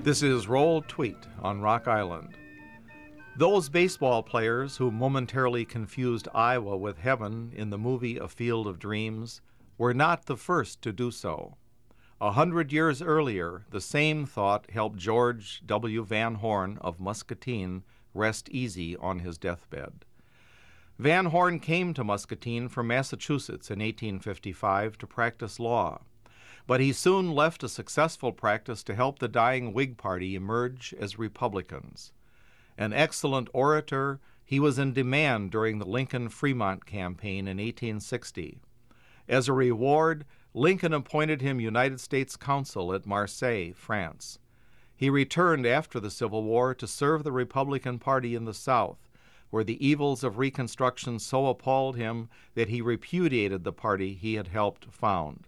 This is Roll Tweet on Rock Island. Those baseball players who momentarily confused Iowa with heaven in the movie A Field of Dreams were not the first to do so. 100 years earlier, the same thought helped George W. Van Horn of Muscatine rest easy on his deathbed. Van Horn came to Muscatine from Massachusetts in 1855 to practice law, but he soon left a successful practice to help the dying Whig Party emerge as Republicans. An excellent orator, he was in demand during the Lincoln-Fremont campaign in 1860. As a reward, Lincoln appointed him United States Consul at Marseille, France. He returned after the Civil War to serve the Republican Party in the South, where the evils of Reconstruction so appalled him that he repudiated the party he had helped found.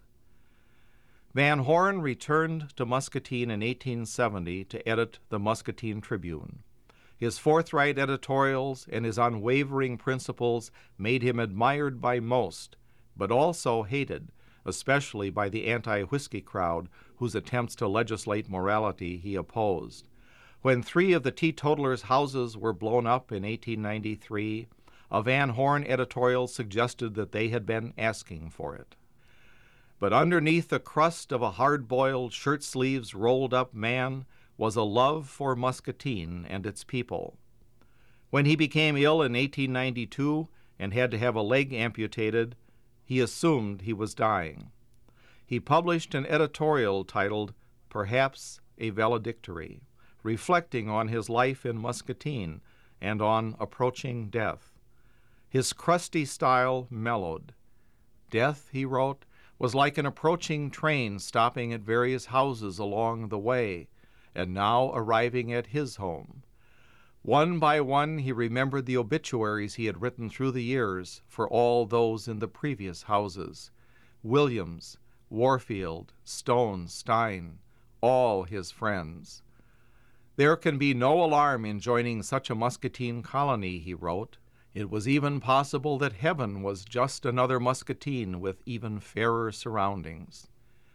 Van Horn returned to Muscatine in 1870 to edit the Muscatine Tribune. His forthright editorials and his unwavering principles made him admired by most, but also hated, especially by the anti-whiskey crowd whose attempts to legislate morality he opposed. When 3 of the teetotalers' houses were blown up in 1893, a Van Horn editorial suggested that they had been asking for it. But underneath the crust of a hard-boiled, shirt-sleeves rolled-up man was a love for Muscatine and its people. When he became ill in 1892 and had to have a leg amputated, he assumed he was dying. He published an editorial titled, "Perhaps a Valedictory," reflecting on his life in Muscatine and on approaching death. His crusty style mellowed. Death, he wrote, was like an approaching train stopping at various houses along the way, and now arriving at his home. One by one he remembered the obituaries he had written through the years for all those in the previous houses. Williams, Warfield, Stone, Stein, all his friends. There can be no alarm in joining such a Muscatine colony, he wrote. It was even possible that heaven was just another Muscatine with even fairer surroundings.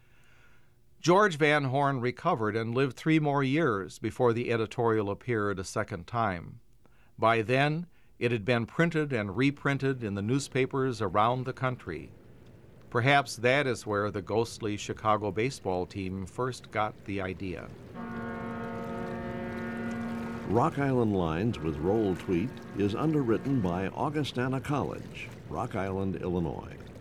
George Van Horn recovered and lived 3 more years before the editorial appeared a second time. By then, it had been printed and reprinted in the newspapers around the country. Perhaps that is where the ghostly Chicago baseball team first got the idea. Rock Island Lines with Roll Tweet is underwritten by Augustana College, Rock Island, Illinois.